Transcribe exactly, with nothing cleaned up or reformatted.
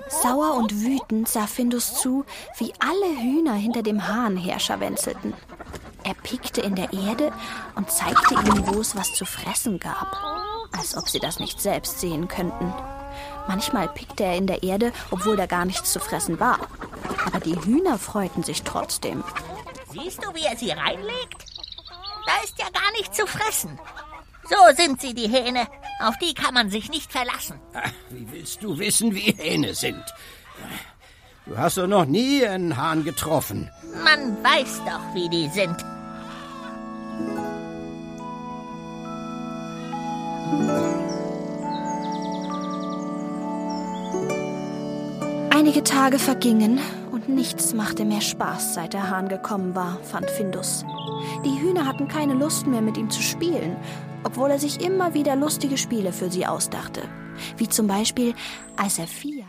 Sauer und wütend sah Findus zu, wie alle Hühner hinter dem Hahn herscharwenzelten. Er pickte in der Erde und zeigte ihnen, wo es was zu fressen gab, als ob sie das nicht selbst sehen könnten. Manchmal pickte er in der Erde, obwohl da gar nichts zu fressen war. Aber die Hühner freuten sich trotzdem. Siehst du, wie er sie reinlegt? Da ist ja gar nichts zu fressen. So sind sie, die Hähne. Auf die kann man sich nicht verlassen. Ach, wie willst du wissen, wie Hähne sind? Du hast doch noch nie einen Hahn getroffen. Man weiß doch, wie die sind. Einige Tage vergingen und nichts machte mehr Spaß, seit der Hahn gekommen war, fand Findus. Die Hühner hatten keine Lust mehr, mit ihm zu spielen, obwohl er sich immer wieder lustige Spiele für sie ausdachte. Wie zum Beispiel, als er vier